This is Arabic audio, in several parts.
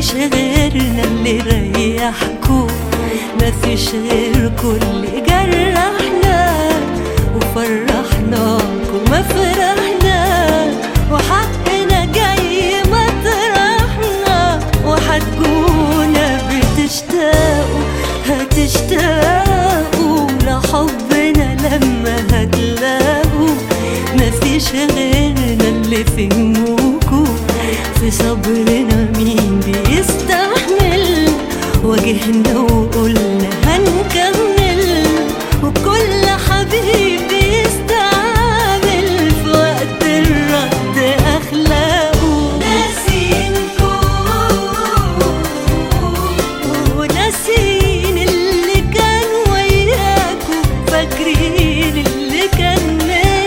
مفيش غيرنا اللي ريحكوا، مفيش غيركوا اللي جرحنا وفرحناكوا ما فرحنا، وحقنا جاي مطرحنا، وحتجونا بتشتاقوا هتشتاقوا لحبنا لما هتلاقوا. مفيش غيرنا اللي فهموكوا، في صبرنا مين بيستحمل، واجهنا وقلنا هنكمل، وكل حبيب بيستعمل في وقت الرد أخلاقه. ناسينكوا وناسين اللي كان وياكوا، فاكرين اللي كان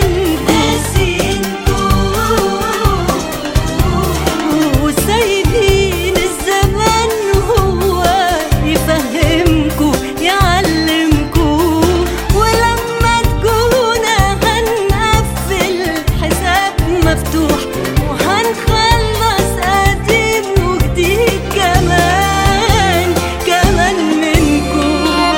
وسايبين الزمان هو يفهمكوا يعلمكوا، ولما تجونا هنقفل حساب مفتوح، وهنخلص قديم وجديد كمان منكوا.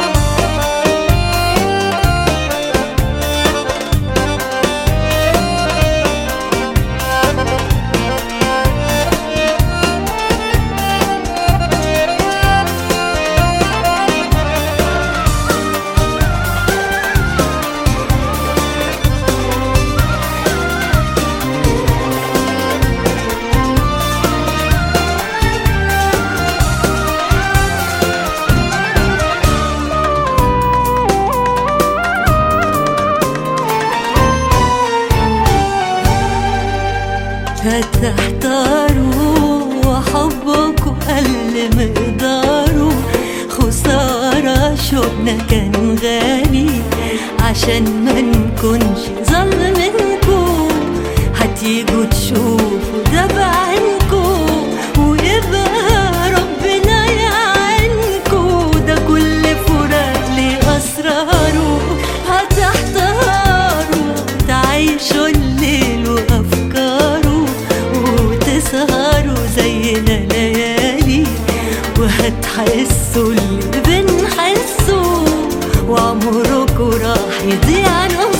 هتحتاروا وحبكوا قل مقداره، خسارة شوقنا كان غالي عشان ما نكونش ظالمينكوا. هتيجوا تشوفوا ده بعينكوا، ويبقى ربنا يعينكوا، ده كل فراق ليه أسراره. هتحتاروا تعيشوا الليل وأفكاره، وتسهروا زينا ليالي، وهتحسوا اللي بنحسه، وعمركوا راح يضيع.